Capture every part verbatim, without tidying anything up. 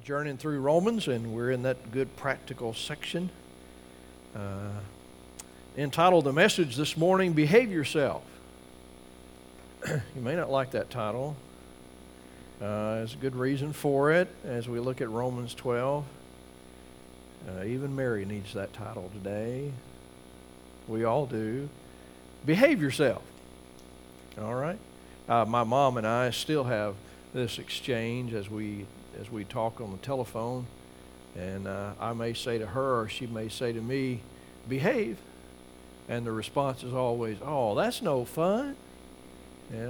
journeying through Romans, and we're in that good practical section. Uh, entitled the message this morning, Behave Yourself. You may not like that title. Uh, there's a good reason for it as we look at Romans twelve. Uh, even Mary needs that title today. We all do. Behave yourself. All right? Uh, my mom and I still have this exchange as we as we talk on the telephone. And uh, I may say to her, or she may say to me, behave. And the response is always, oh, that's no fun. Yeah.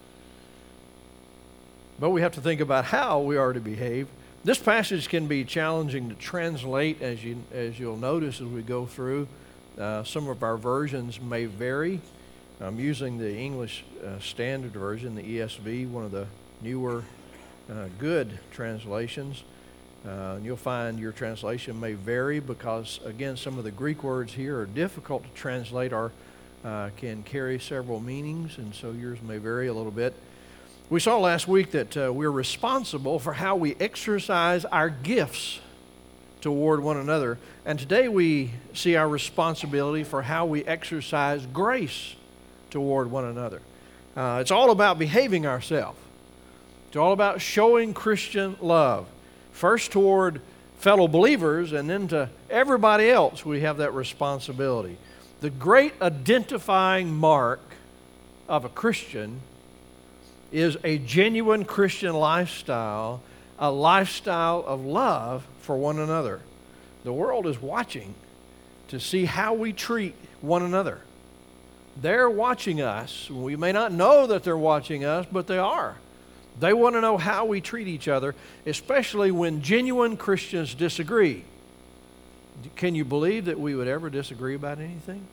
But we have to think about how we are to behave. This passage can be challenging to translate, as you as you'll notice as we go through. Uh, some of our versions may vary. I'm using the English uh, Standard Version, the E S V, one of the newer, uh, good translations. Uh, and you'll find your translation may vary because, again, some of the Greek words here are difficult to translate or uh, can carry several meanings, and so yours may vary a little bit. We saw last week that uh, we're responsible for how we exercise our gifts toward one another, and today we see our responsibility for how we exercise grace toward one another. Uh, it's all about behaving ourselves. It's all about showing Christian love. First toward fellow believers and then to everybody else we have that responsibility. The great identifying mark of a Christian is a genuine Christian lifestyle, a lifestyle of love for one another. The world is watching to see how we treat one another. They're watching us. We may not know that they're watching us, but they are. They want to know how we treat each other, especially when genuine Christians disagree. Can you believe that we would ever disagree about anything?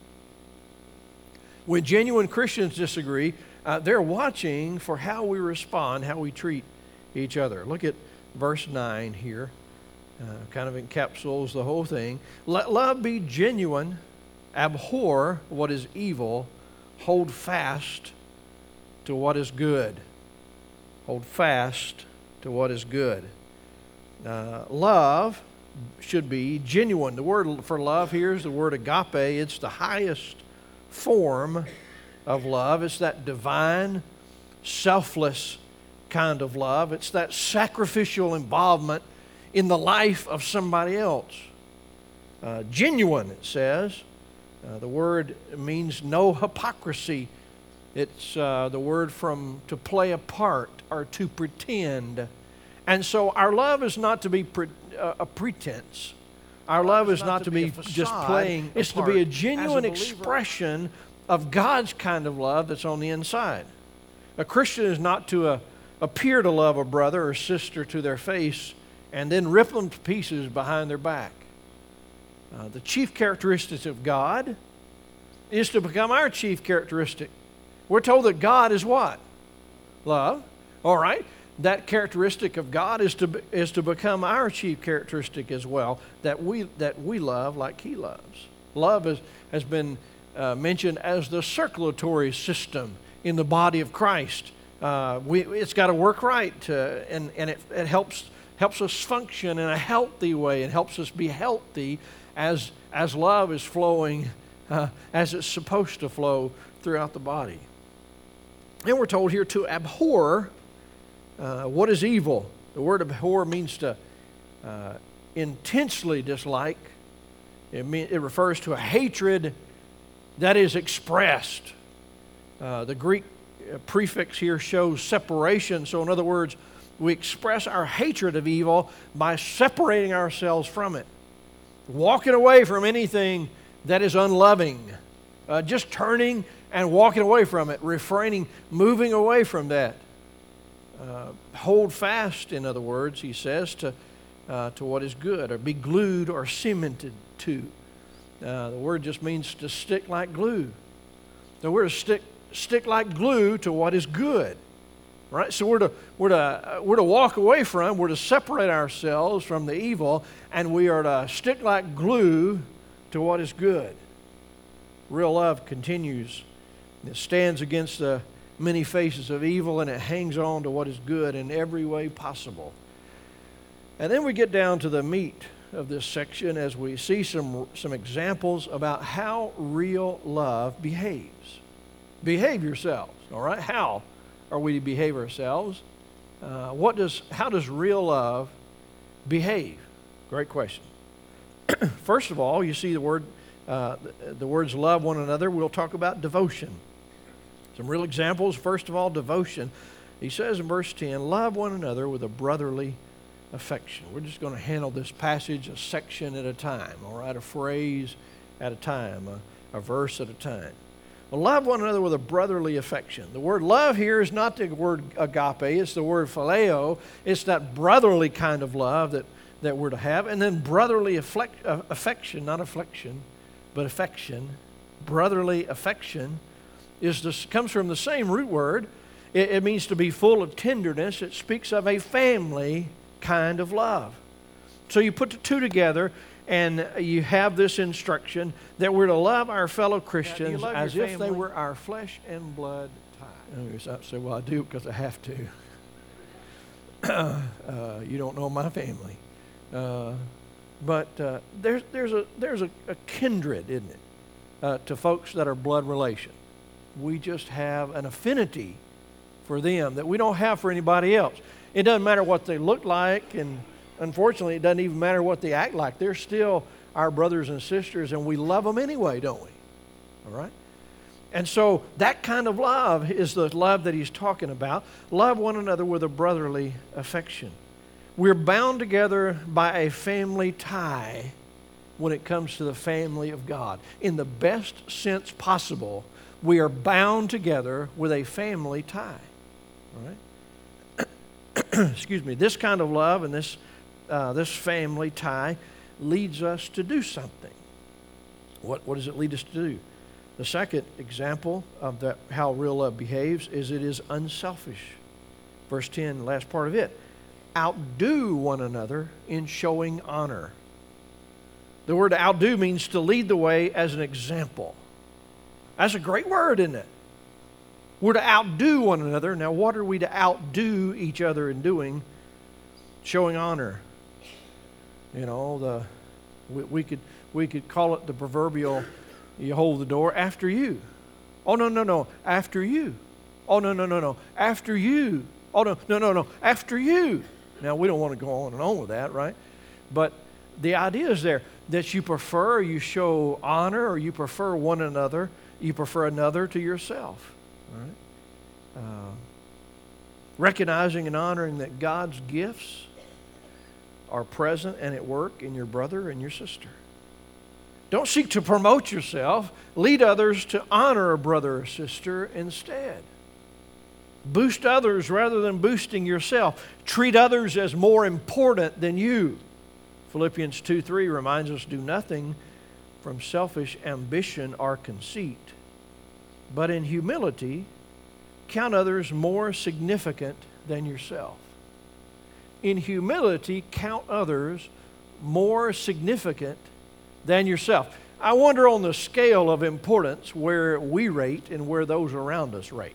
When genuine Christians disagree, uh, they're watching for how we respond, how we treat each other. Look at verse nine here. Uh, kind of encapsulates the whole thing. Let love be genuine, abhor what is evil, hold fast to what is good. Hold fast to what is good. Uh, love should be genuine. The word for love here is the word agape. It's the highest form of love. It's that divine, selfless kind of love. It's that sacrificial involvement in the life of somebody else. Uh, genuine, it says. Uh, the word means no hypocrisy. It's uh, the word from to play a part or to pretend. And so our love is not to be pre- uh, a pretense. Our love, love is, is not, not to be, be just playing. It's to be a genuine a expression of God's kind of love that's on the inside. A Christian is not to uh, appear to love a brother or sister to their face and then rip them to pieces behind their back. Uh, the chief characteristic of God is to become our chief characteristic. We're told that God is what? Love. All right. That characteristic of God is to is to become our chief characteristic as well, that we that we love like He loves. Love is, has been uh, mentioned as the circulatory system in the body of Christ. Uh, we it's got to work right, uh, and and it, it helps helps us function in a healthy way. It helps us be healthy as as love is flowing uh, as it's supposed to flow throughout the body. And we're told here to abhor uh, what is evil. The word abhor means to uh, intensely dislike. It, mean, it refers to a hatred that is expressed. Uh, the Greek prefix here shows separation. So in other words, we express our hatred of evil by separating ourselves from it. Walking away from anything that is unloving. Uh, just turning and walking away from it, refraining, moving away from that. Uh, hold fast, in other words, he says, to uh, to what is good, or be glued or cemented to. Uh, the word just means to stick like glue. So we're to stick stick like glue to what is good, right? So we're to we're to uh, we're to walk away from, we're to separate ourselves from the evil, and we are to stick like glue to what is good. Real love continues. It stands against the many faces of evil, and it hangs on to what is good in every way possible. And then we get down to the meat of this section as we see some, some examples about how real love behaves. Behave yourselves, all right? How are we to behave ourselves? Uh, what does, how does real love behave? Great question. First of all, you see the word, uh, the, the words love one another. We'll talk about devotion. Some real examples. First of all, devotion. He says in verse ten, love one another with a brotherly affection. We're just going to handle this passage a section at a time, all right? A phrase at a time, a, a verse at a time. Well, love one another with a brotherly affection. The word love here is not the word agape, it's the word phileo. It's that brotherly kind of love that, that we're to have. And then brotherly afflect, uh, affection, not affliction, but affection. Brotherly affection is this, comes from the same root word. It, it means to be full of tenderness. It speaks of a family kind of love. So you put the two together and you have this instruction that we're to love our fellow Christians as if they were our flesh and blood tie. And you say, well, I do because I have to. uh, you don't know my family. Uh, but uh, there's, there's, a, there's a, a kindred, isn't it, uh, to folks that are blood relation. We just have an affinity for them that we don't have for anybody else. It doesn't matter what they look like, and unfortunately, it doesn't even matter what they act like. They're still our brothers and sisters, and we love them anyway, don't we? All right? And so that kind of love is the love that he's talking about. Love one another with a brotherly affection. We're bound together by a family tie when it comes to the family of God. In the best sense possible, we are bound together with a family tie. All right? Excuse me, this kind of love and this, uh, this family tie leads us to do something. What, what does it lead us to do? The second example of that, how real love behaves is it is unselfish. Verse ten, last part of it. Outdo one another in showing honor. The word outdo means to lead the way as an example. That's a great word, isn't it? We're to outdo one another. Now, what are we to outdo each other in doing? Showing honor. You know, the we, we could we could call it the proverbial, you hold the door after you. Oh, no, no, no, after you. Oh, no, no, no, no, after you. Oh, no, no, no, no, after you. Now, we don't want to go on and on with that, right? But the idea is there that you prefer, you show honor, or you prefer one another, you prefer another to yourself. All right? Uh, recognizing and honoring that God's gifts are present and at work in your brother and your sister. Don't seek to promote yourself. Lead others to honor a brother or sister instead. Boost others rather than boosting yourself. Treat others as more important than you. Philippians two three reminds us, do nothing from selfish ambition or conceit, but in humility, count others more significant than yourself. In humility, count others more significant than yourself. I wonder on the scale of importance where we rate and where those around us rate.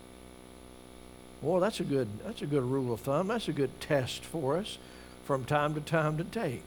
Well, that's a good, that's a good rule of thumb. That's a good test for us from time to time to take.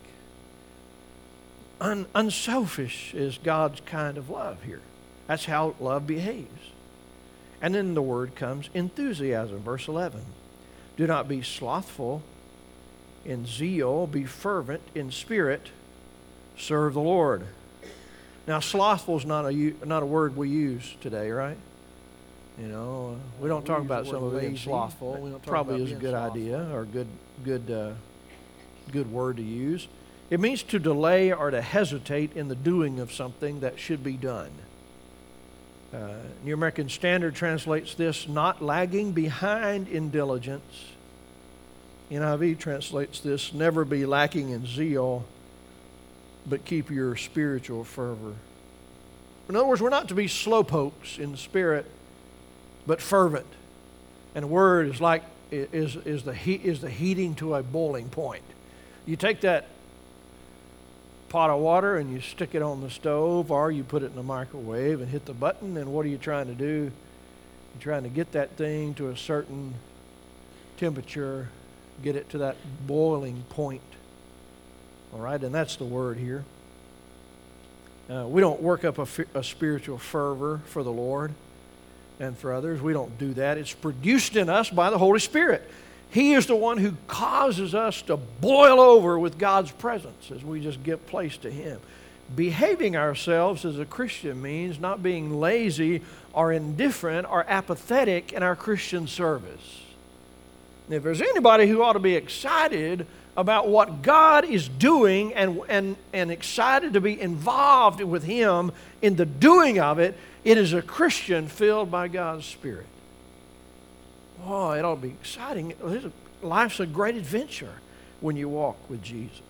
Un- unselfish is God's kind of love here. That's how love behaves. And then the word comes enthusiasm, verse eleven. Do not be slothful in zeal, be fervent in spirit, serve the Lord. Now, slothful is not a, not a word we use today, right? You know, we don't talk about somebody being slothful. We don't talk probably is a good idea or good, good, uh, good word to use. It means to delay or to hesitate in the doing of something that should be done. Uh, New American Standard translates this, not lagging behind in diligence. N I V translates this, never be lacking in zeal, but keep your spiritual fervor. In other words, we're not to be slowpokes in spirit, but fervent. And the word is like is is the heat is the heating to a boiling point. You take that pot of water and you stick it on the stove, or you put it in the microwave and hit the button, and what are you trying to do? You're trying to get that thing to a certain temperature get it to that boiling point. All right, and that's the word here. Uh, we don't work up a, a spiritual fervor for the Lord and for others. We don't do that. It's produced in us by the Holy Spirit. He is the one who causes us to boil over with God's presence as we just give place to Him. Behaving ourselves as a Christian means not being lazy or indifferent or apathetic in our Christian service. If there's anybody who ought to be excited about what God is doing and, and, and excited to be involved with Him in the doing of it, it is a Christian filled by God's Spirit. Oh, it ought to be exciting. Life's a great adventure when you walk with Jesus.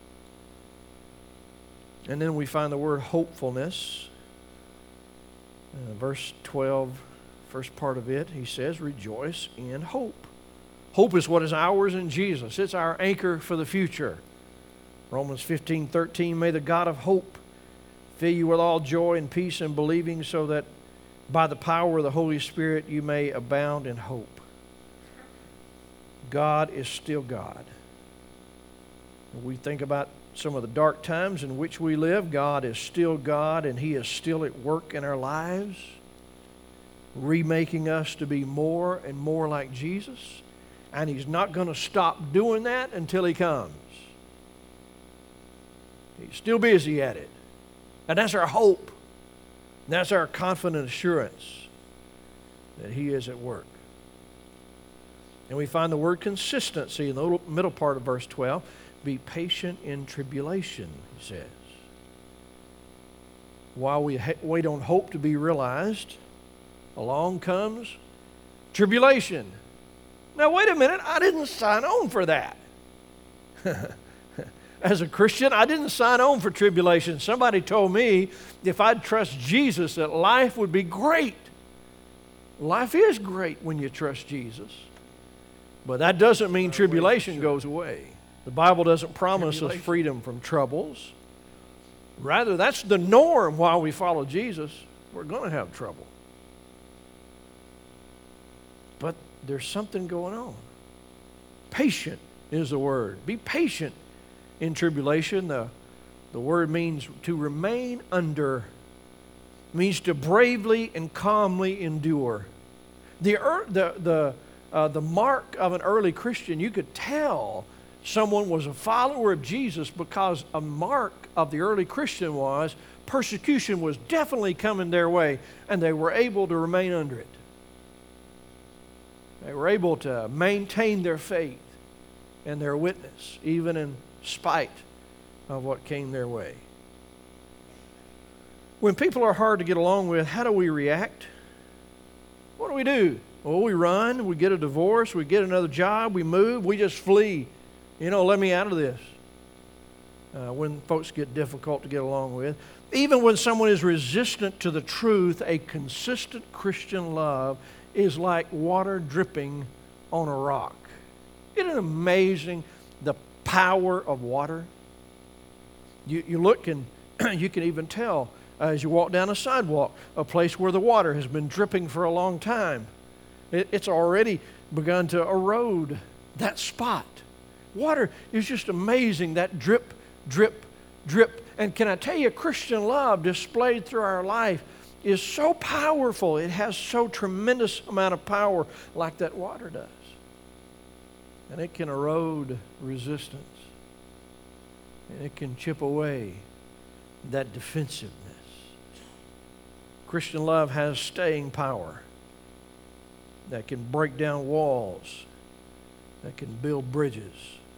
And then we find the word hopefulness. Uh, verse twelve, first part of it, he says, rejoice in hope. Hope is what is ours in Jesus. It's our anchor for the future. Romans fifteen thirteen, may the God of hope fill you with all joy and peace in believing, so that by the power of the Holy Spirit you may abound in hope. God is still God. When we think about some of the dark times in which we live, God is still God, and He is still at work in our lives, remaking us to be more and more like Jesus. And He's not going to stop doing that until He comes. He's still busy at it. And that's our hope. That's our confident assurance that He is at work. And we find the word consistency in the middle part of verse twelve. Be patient in tribulation, he says. While we ha- wait on hope to be realized, along comes tribulation. Now, wait a minute, I didn't sign on for that. As a Christian, I didn't sign on for tribulation. Somebody told me if I'd trust Jesus that life would be great. Life is great when you trust Jesus. But that doesn't mean tribulation goes away. The Bible doesn't promise us freedom from troubles. Rather, that's the norm while we follow Jesus. We're going to have trouble. But there's something going on. Patient is the word. Be patient in tribulation. The, the word means to remain under, means to bravely and calmly endure. The, the, the, uh, the mark of an early Christian, you could tell someone was a follower of Jesus because a mark of the early Christian was persecution was definitely coming their way, and they were able to remain under it. They were able to maintain their faith and their witness, even in spite of what came their way. When people are hard to get along with, how do we react? What do we do? Well, we run, we get a divorce, we get another job, we move, we just flee. You know, let me out of this. Uh, when folks get difficult to get along with. Even when someone is resistant to the truth, a consistent Christian love is like water dripping on a rock. Isn't it amazing the power of water? You, you look and you can even tell uh, as you walk down a sidewalk, a place where the water has been dripping for a long time. It, it's already begun to erode that spot. Water is just amazing, that drip, drip, drip. And can I tell you, Christian love displayed through our life is so powerful. It has so tremendous amount of power like that water does. And it can erode resistance. And it can chip away that defensiveness. Christian love has staying power that can break down walls, that can build bridges.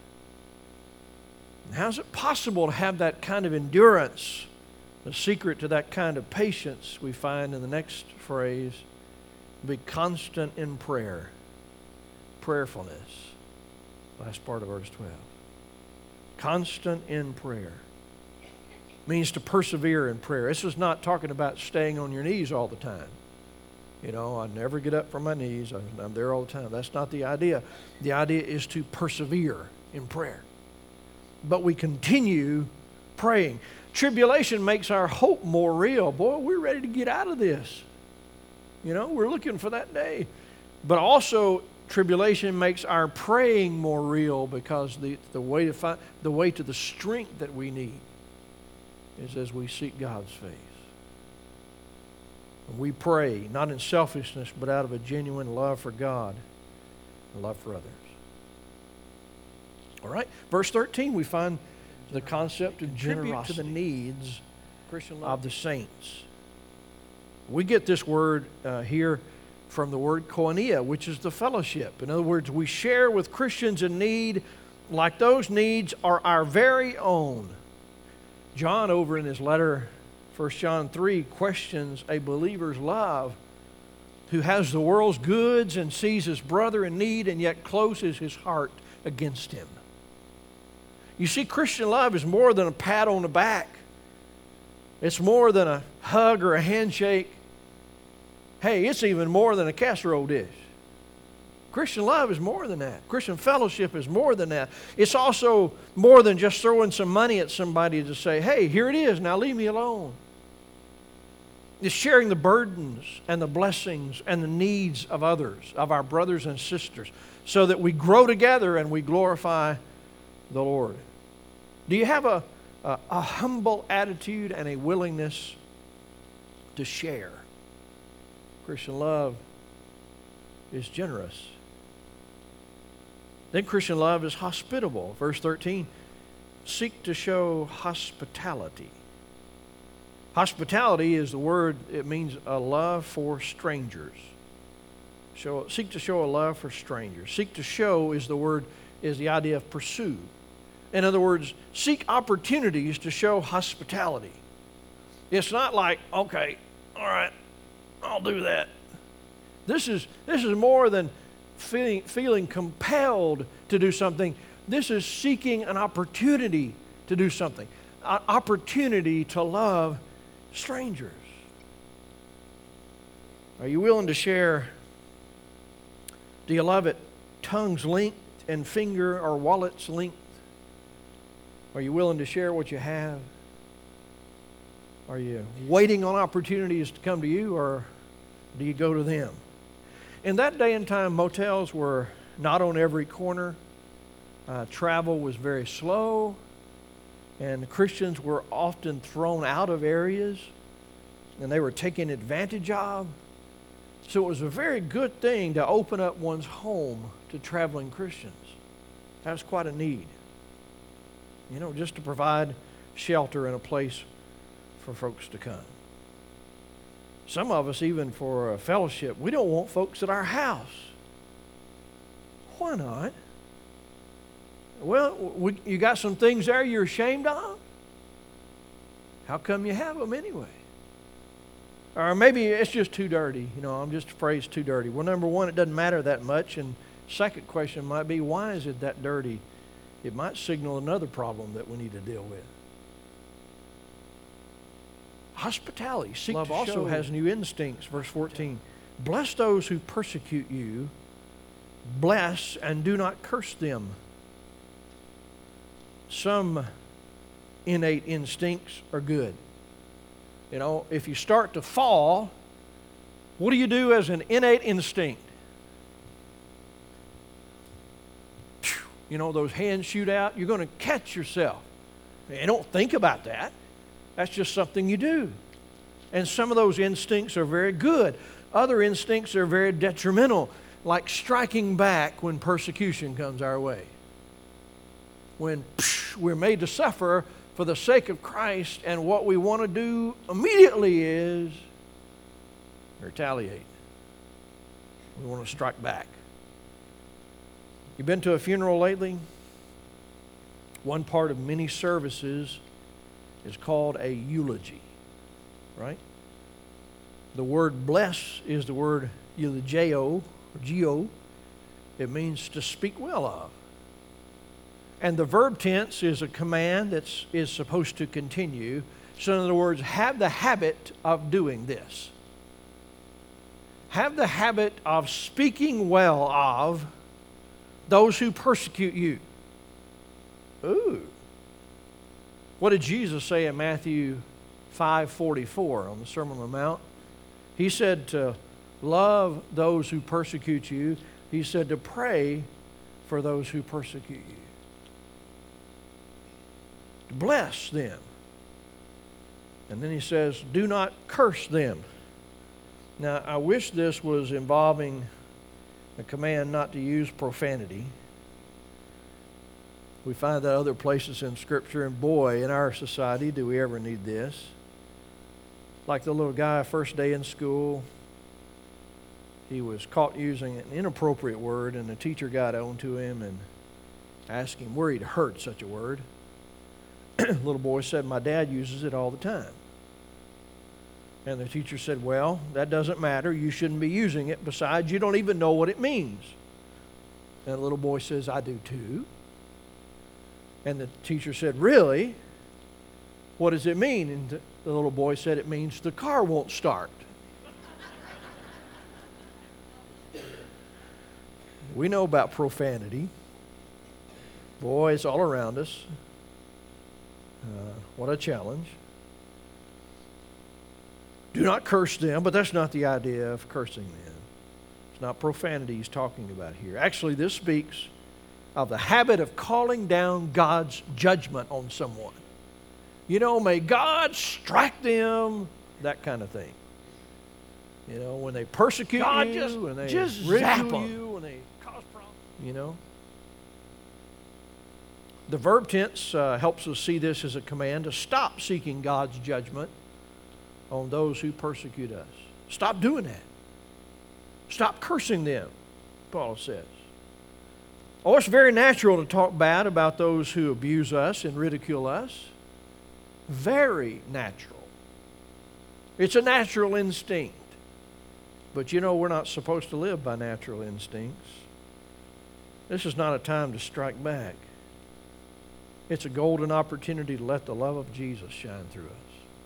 And how's it possible to have that kind of endurance? The secret to that kind of patience we find in the next phrase, be constant in prayer. Prayerfulness. Last part of verse twelve. Constant in prayer. Means to persevere in prayer. This is not talking about staying on your knees all the time. You know, I never get up from my knees. I'm there all the time. That's not the idea. The idea is to persevere in prayer. But we continue praying. Tribulation makes our hope more real. Boy, we're ready to get out of this. You know, we're looking for that day. But also, tribulation makes our praying more real, because the, the way to find the way to the strength that we need is as we seek God's face. We pray not in selfishness, but out of a genuine love for God and love for others. All right, verse thirteen, we find the concept of generosity to the needs of the saints. We get this word uh, here from the word koinonia, which is the fellowship. In other words, we share with Christians in need like those needs are our very own. John, over in his letter, First John three, questions a believer's love who has the world's goods and sees his brother in need and yet closes his heart against him. You see, Christian love is more than a pat on the back. It's more than a hug or a handshake. Hey, it's even more than a casserole dish. Christian love is more than that. Christian fellowship is more than that. It's also more than just throwing some money at somebody to say, hey, here it is, now leave me alone. It's sharing the burdens and the blessings and the needs of others, of our brothers and sisters, so that we grow together and we glorify the Lord. Do you have a, a, a humble attitude and a willingness to share? Christian love is generous. Then Christian love is hospitable. Verse thirteen, seek to show hospitality. Hospitality is the word, it means a love for strangers. Show, seek to show a love for strangers. Seek to show is the word, is the idea of pursue. In other words, seek opportunities to show hospitality. It's not like, okay, all right, I'll do that. This is, this is more than feeling, feeling compelled to do something. This is seeking an opportunity to do something, an opportunity to love strangers. Are you willing to share? Do you love it tongue's length and finger or wallet's length? Are you willing to share what you have? Are you waiting on opportunities to come to you, or do you go to them? In that day and time, motels were not on every corner. Uh, travel was very slow, and Christians were often thrown out of areas, and they were taken advantage of. So it was a very good thing to open up one's home to traveling Christians. That was quite a need. You know, just to provide shelter and a place for folks to come. Some of us, even for a fellowship, we don't want folks at our house. Why not? Well, we, you got some things there you're ashamed of? How come you have them anyway? Or maybe it's just too dirty. You know, I'm just afraid it's too dirty. Well, number one, it doesn't matter that much. And second question might be, why is it that dirty? It might signal another problem that we need to deal with. Hospitality. Seek Love also show. Has new instincts. Verse fourteen. Bless those who persecute you. Bless and do not curse them. Some innate instincts are good. You know, if you start to fall, what do you do as an innate instinct? You know, those hands shoot out, you're going to catch yourself. You don't think about that. That's just something you do. And some of those instincts are very good. Other instincts are very detrimental, like striking back when persecution comes our way. When psh, we're made to suffer for the sake of Christ, and what we want to do immediately is retaliate. We want to strike back. You been to a funeral lately? One part of many services is called a eulogy, right? The word bless is the word eulogio, or geo. It means to speak well of. And the verb tense is a command that is supposed to continue. So in other words, have the habit of doing this. Have the habit of speaking well of those who persecute you. Ooh. What did Jesus say in Matthew five forty-four on the Sermon on the Mount? He said to love those who persecute you, He said to pray for those who persecute you. To bless them. And then he says, do not curse them. Now, I wish this was involving a command not to use profanity. We find that other places in Scripture, and boy, in our society, do we ever need this. Like the little guy, first day in school, he was caught using an inappropriate word, and the teacher got on to him and asked him where he'd heard such a word. Little boy said, my dad uses it all the time. And the teacher said, well, that doesn't matter. You shouldn't be using it. Besides, you don't even know what it means. And the little boy says, I do too. And the teacher said, really? What does it mean? And the little boy said, it means the car won't start. We know about profanity. Boy, it's all around us. Uh, what a challenge. Do not curse them, but that's not the idea of cursing them. It's not profanity he's talking about here. Actually, this speaks of the habit of calling down God's judgment on someone. You know, may God strike them, that kind of thing. You know, when they persecute God you, just, when they just ridicule zap you, when they cause problems, you know. The verb tense uh, helps us see this as a command to stop seeking God's judgment on those who persecute us. Stop doing that. Stop cursing them, Paul says. Oh, it's very natural to talk bad about those who abuse us and ridicule us. Very natural. It's a natural instinct. But you know, we're not supposed to live by natural instincts. This is not a time to strike back. It's a golden opportunity to let the love of Jesus shine through us.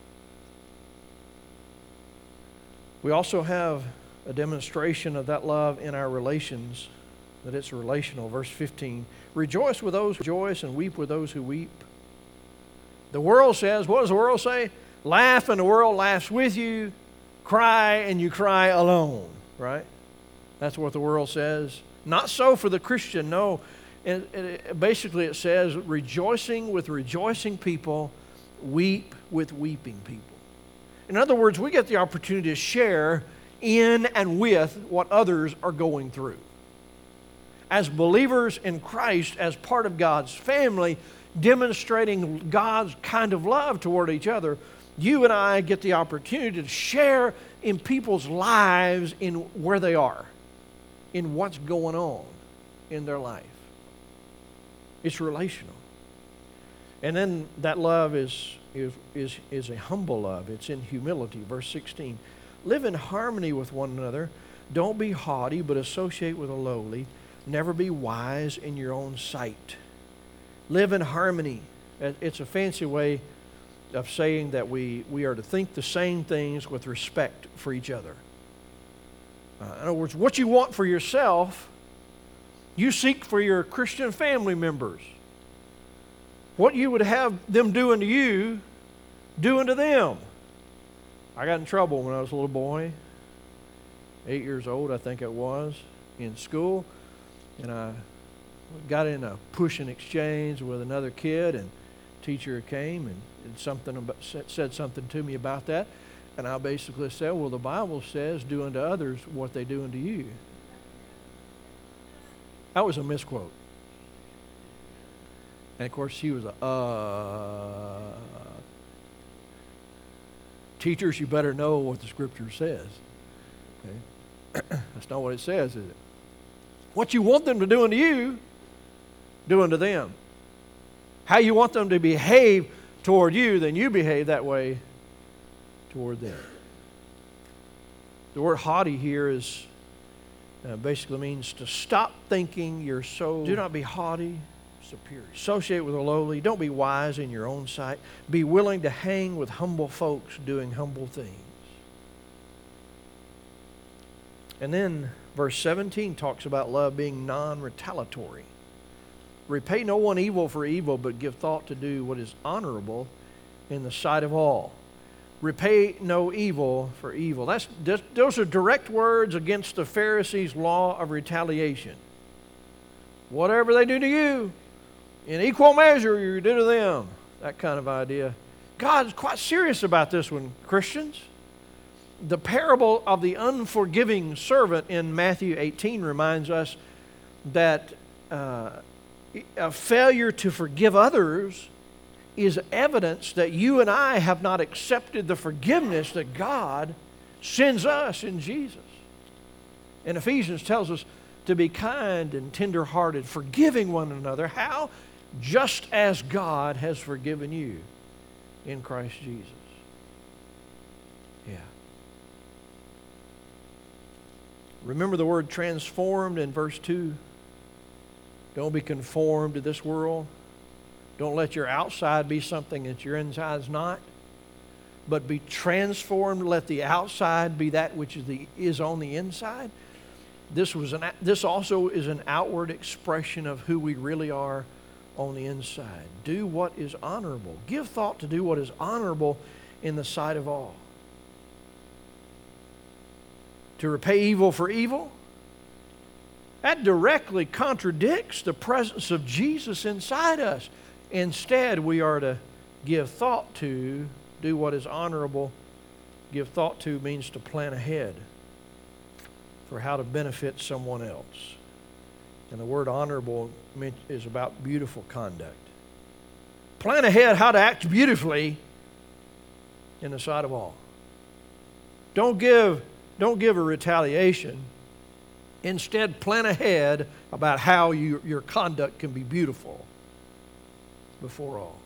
We also have a demonstration of that love in our relations, that it's relational. Verse fifteen, rejoice with those who rejoice and weep with those who weep. The world says, what does the world say? Laugh and the world laughs with you. Cry and you cry alone, right? That's what the world says. Not so for the Christian, no. And it, basically it says, rejoicing with rejoicing people, weep with weeping people. In other words, we get the opportunity to share in and with what others are going through. As believers in Christ, as part of God's family, demonstrating God's kind of love toward each other, you and I get the opportunity to share in people's lives in where they are, in what's going on in their life. It's relational. And then that love is, is, is, is a humble love. It's in humility. Verse sixteen. Live in harmony with one another. Don't be haughty, but associate with the lowly. Never be wise in your own sight. Live in harmony. It's a fancy way of saying that we, we are to think the same things with respect for each other. Uh, in other words, what you want for yourself, you seek for your Christian family members. What you would have them do unto you, do unto them. I got in trouble when I was a little boy, eight years old, I think it was, in school. And I got in a pushing exchange with another kid, and teacher came and did something about, said something to me about that. And I basically said, well, the Bible says, do unto others what they do unto you. That was a misquote. And of course, she was a, uh, teachers, you better know what the Scripture says. Okay? That's not what it says, is it? What you want them to do unto you, do unto them. How you want them to behave toward you, then you behave that way toward them. The word haughty here is uh, basically means to stop thinking you're so. Do not be haughty, superior. Associate with the lowly. Don't be wise in your own sight. Be willing to hang with humble folks doing humble things. And then verse seventeen talks about love being non-retaliatory. Repay no one evil for evil, but give thought to do what is honorable in the sight of all. repay no evil for evil. That's, those are direct words against the Pharisees' law of retaliation. Whatever they do to you, in equal measure you do to them. That kind of idea. God's quite serious about this one, Christians. The parable of the unforgiving servant in Matthew eighteen reminds us that uh, a failure to forgive others is evidence that you and I have not accepted the forgiveness that God sends us in Jesus. And Ephesians tells us to be kind and tender-hearted, forgiving one another. How? Just as God has forgiven you in Christ Jesus. Yeah. Remember the word transformed in verse two? Don't be conformed to this world. Don't let your outside be something that your inside is not. But be transformed. Let the outside be that which is, the, is on the inside. This, was an, this also is an outward expression of who we really are on the inside. Do what is honorable. Give thought to do what is honorable in the sight of all. To repay evil for evil? That directly contradicts the presence of Jesus inside us. Instead, we are to give thought to, do what is honorable. Give thought to means to plan ahead for how to benefit someone else. And the word honorable is about beautiful conduct. Plan ahead how to act beautifully in the sight of all. Don't give, don't give a retaliation. Instead, plan ahead about how you, your conduct can be beautiful before all.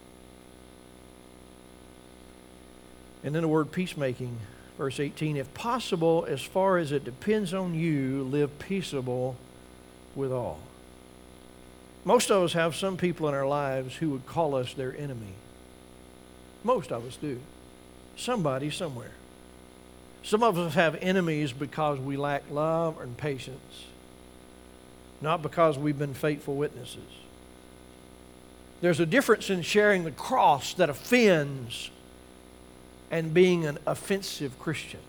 And then the word peacemaking, verse eighteen, if possible, as far as it depends on you, live peaceable with all. Most of us have some people in our lives who would call us their enemy. Most of us do. Somebody, somewhere. Some of us have enemies because we lack love and patience, not because we've been faithful witnesses. There's a difference in sharing the cross that offends and being an offensive Christian.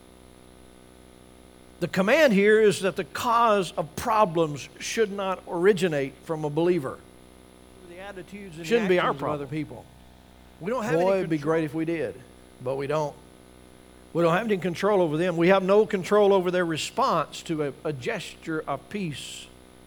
The command here is that the cause of problems should not originate from a believer. The attitudes and shouldn't be our problem. Of other people. We don't have Boy, any it'd be great if we did, but we don't. We don't have any control over them. We have no control over their response to a, a gesture of peace.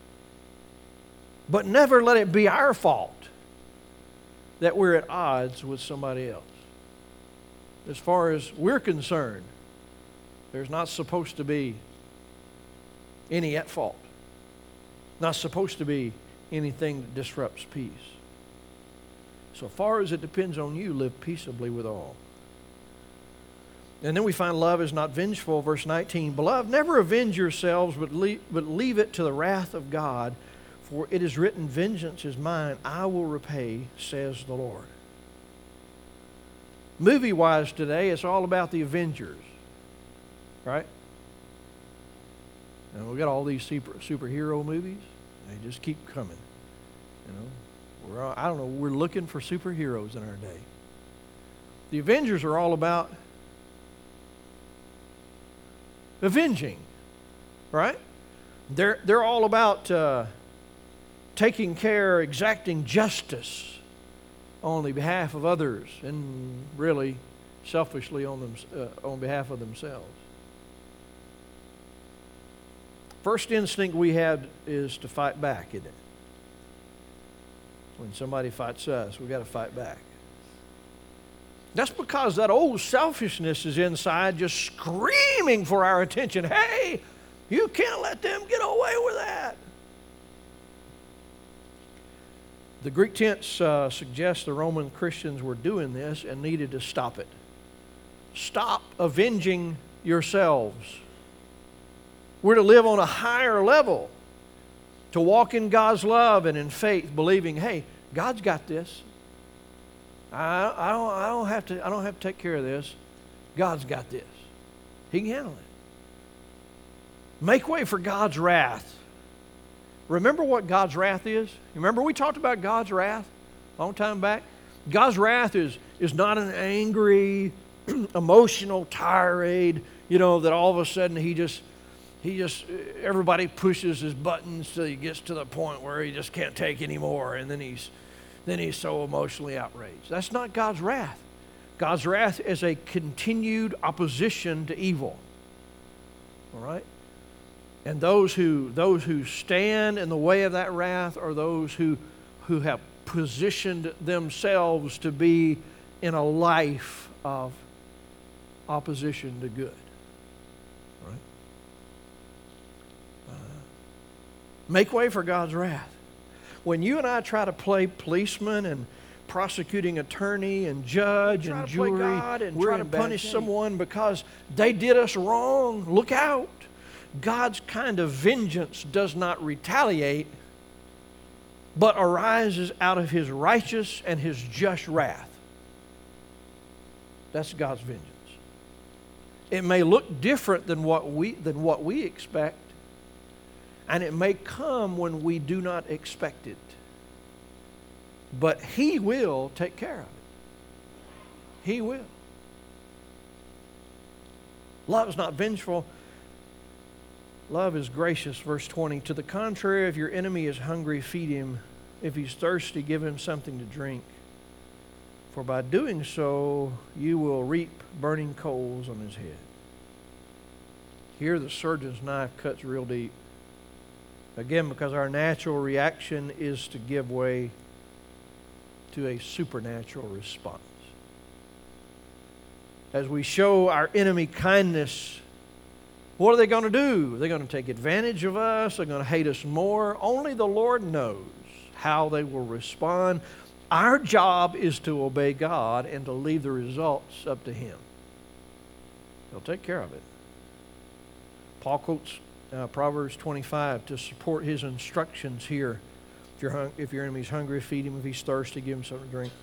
But never let it be our fault that we're at odds with somebody else. As far as we're concerned, there's not supposed to be any at fault. Not supposed to be anything that disrupts peace. So far as it depends on you, live peaceably with all. And then we find love is not vengeful, verse nineteen. Beloved, never avenge yourselves, but leave, but leave it to the wrath of God. For it is written, vengeance is mine, I will repay, says the Lord. Movie-wise today, it's all about the Avengers, right? And we've got all these super, superhero movies. They just keep coming. You know, we're all, I don't know. We're looking for superheroes in our day. The Avengers are all about avenging, right? They're they're all about uh, taking care, exacting justice on the behalf of others, and really selfishly on them, uh, on behalf of themselves. First instinct we have is to fight back, isn't it? When somebody fights us, we've got to fight back. That's because that old selfishness is inside just screaming for our attention. Hey, you can't let them get away with that. The Greek tense uh, suggests the Roman Christians were doing this and needed to stop it. Stop avenging yourselves. We're to live on a higher level, to walk in God's love and in faith, believing, hey, God's got this. I, I, don't, I, don't have to, I don't have to take care of this. God's got this. He can handle it. Make way for God's wrath. Remember what God's wrath is? Remember we talked about God's wrath a long time back? God's wrath is, is not an angry, emotional tirade, you know, that all of a sudden he just, he just, everybody pushes his buttons till he gets to the point where he just can't take anymore, and then he's, then he's so emotionally outraged. That's not God's wrath. God's wrath is a continued opposition to evil. All right? And those who those who stand in the way of that wrath are those who who have positioned themselves to be in a life of opposition to good. Right? Uh, make way for God's wrath. When you and I try to play policeman and prosecuting attorney and judge and jury, God and we're to punish someone because they did us wrong, look out. God's kind of vengeance does not retaliate, but arises out of His righteous and His just wrath. That's God's vengeance. It may look different than what we than what we expect, and it may come when we do not expect it. But He will take care of it. He will. Love is not vengeful. Love is gracious. Verse twenty, to the contrary, if your enemy is hungry, feed him. If he's thirsty, give him something to drink. For by doing so, you will reap burning coals on his head. Here the surgeon's knife cuts real deep. Again, because our natural reaction is to give way to a supernatural response. As we show our enemy kindness, what are they going to do? They're going to take advantage of us. They're going to hate us more. Only the Lord knows how they will respond. Our job is to obey God and to leave the results up to Him. He'll take care of it. Paul quotes uh, Proverbs twenty-five to support his instructions here. If, you're hung- if your enemy's hungry, feed him. If he's thirsty, give him something to drink.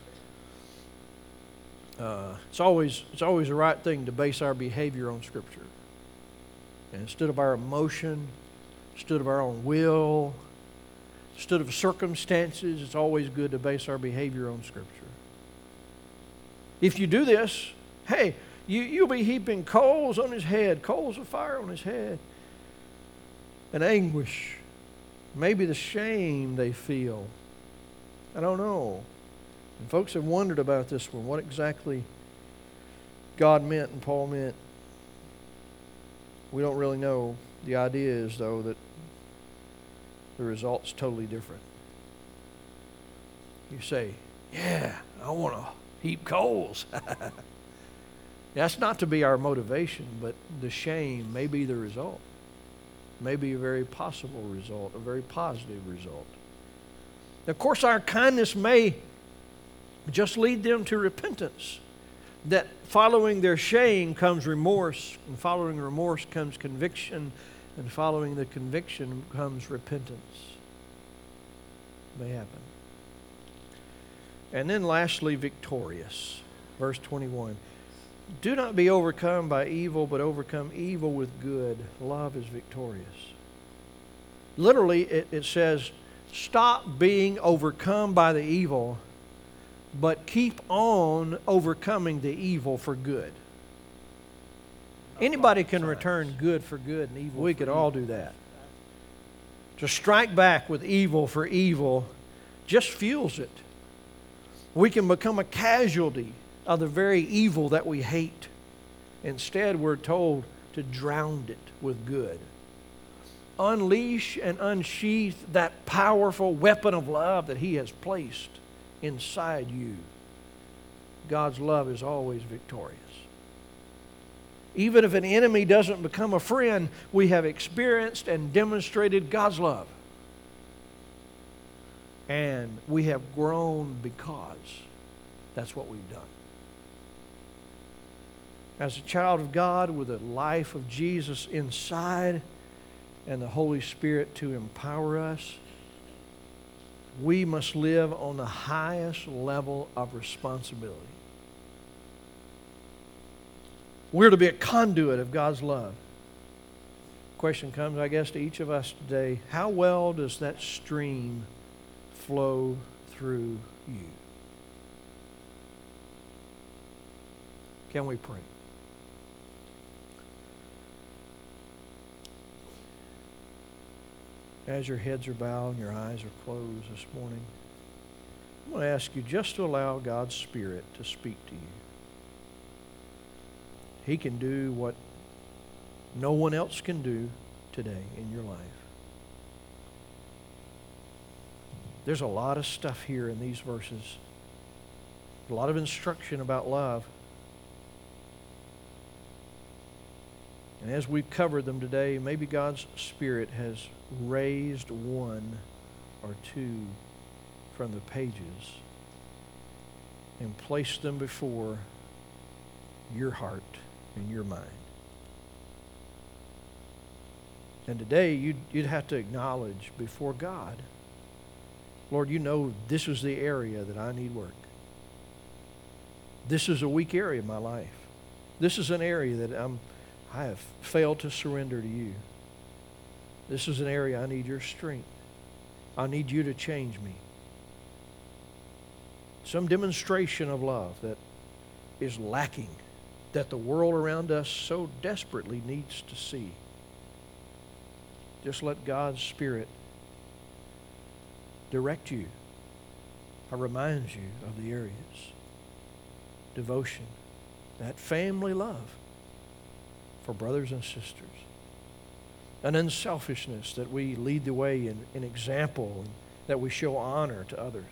Uh, it's always it's always the right thing to base our behavior on Scripture. And instead of our emotion, instead of our own will, instead of circumstances, it's always good to base our behavior on Scripture. If you do this, hey, you, you'll be heaping coals on his head, coals of fire on his head, and anguish. Maybe the shame they feel. I don't know. And folks have wondered about this one, what exactly God meant and Paul meant. We don't really know. The idea is, though, that the result's totally different. You say, yeah, I want to heap coals. That's not to be our motivation, but the shame may be the result. May be a very possible result, a very positive result. Of course, our kindness may just lead them to repentance. That following their shame comes remorse, and following remorse comes conviction, and following the conviction comes repentance. May happen. And then lastly, victorious. Verse twenty-one. Do not be overcome by evil, but overcome evil with good. Love is victorious. Literally, it, it says, stop being overcome by the evil, but keep on overcoming the evil for good. Anybody can return good for good and evil. We could all do that. To strike back with evil for evil just fuels it. We can become a casualty of the very evil that we hate. Instead, we're told to drown it with good. Unleash and unsheath that powerful weapon of love that He has placed inside you. God's love is always victorious. Even if an enemy doesn't become a friend, we have experienced and demonstrated God's love. And we have grown because that's what we've done. As a child of God with a life of Jesus inside and the Holy Spirit to empower us, we must live on the highest level of responsibility. We're to be a conduit of God's love. Question comes, I guess, to each of us today. How well does that stream flow through you? Can we pray? As your heads are bowed and your eyes are closed this morning, I'm going to ask you just to allow God's Spirit to speak to you. He can do what no one else can do today in your life. There's a lot of stuff here in these verses. A lot of instruction about love. And as we've covered them today, maybe God's Spirit has raised one or two from the pages and placed them before your heart and your mind. And today you'd, you'd have to acknowledge before God, Lord, you know this is the area that I need work. This is a weak area of my life. This is an area that I'm, I have failed to surrender to you. This is an area I need your strength. I need you to change me. Some demonstration of love that is lacking, that the world around us so desperately needs to see. Just let God's Spirit direct you or remind you of the areas. Devotion, that family love for brothers and sisters. An unselfishness that we lead the way in, in example and that we show honor to others.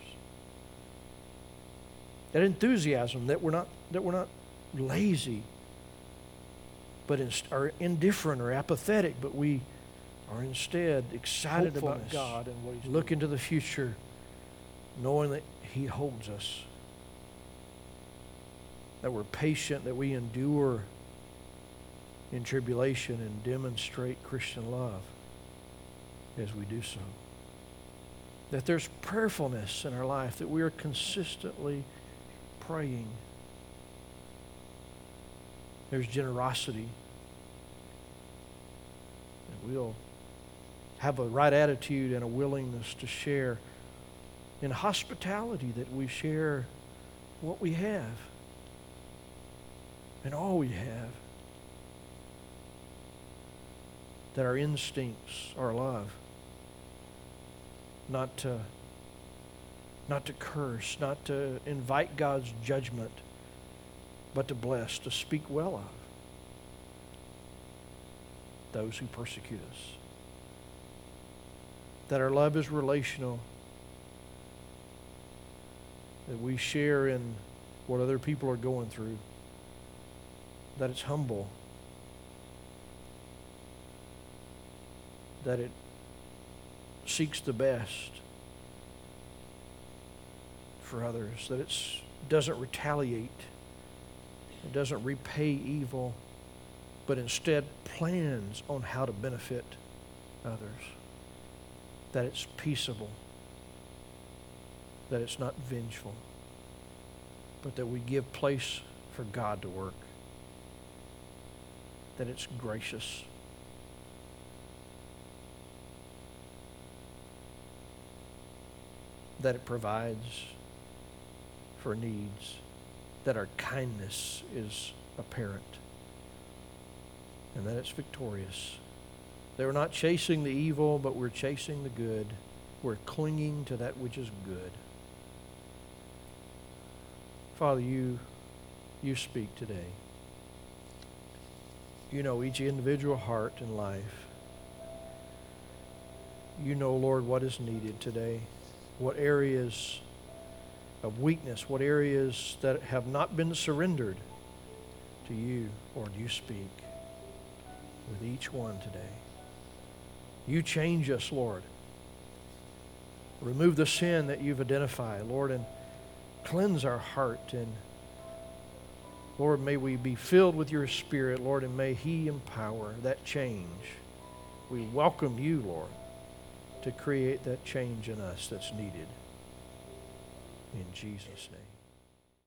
That enthusiasm that we're not that we're not lazy, but in, are indifferent or apathetic, but we are instead excited about God and what He's Look doing. Into the future, knowing that He holds us. That we're patient, that we endure in tribulation and demonstrate Christian love as we do so. That there's prayerfulness in our life, that we are consistently praying. There's generosity. That we'll have a right attitude and a willingness to share. In hospitality, that we share what we have and all we have. That our instincts are love. Not to, not to curse, not to invite God's judgment, but to bless, to speak well of those who persecute us. That our love is relational. That we share in what other people are going through. That it's humble. That it seeks the best for others. That it doesn't retaliate. It doesn't repay evil, but instead plans on how to benefit others. That it's peaceable. That it's not vengeful, but that we give place for God to work. That it's gracious. That it provides for needs. That our kindness is apparent. And that it's victorious. That we're not chasing the evil, but we're chasing the good. We're clinging to that which is good. Father, you, you speak today. You know each individual heart and life. You know, Lord, what is needed today. What areas of weakness, what areas that have not been surrendered to you, Lord, you speak with each one today. You change us, Lord. Remove the sin that you've identified, Lord, and cleanse our heart. And Lord, may we be filled with your Spirit, Lord, and may He empower that change. We welcome you, Lord, to create that change in us that's needed. In Jesus' name.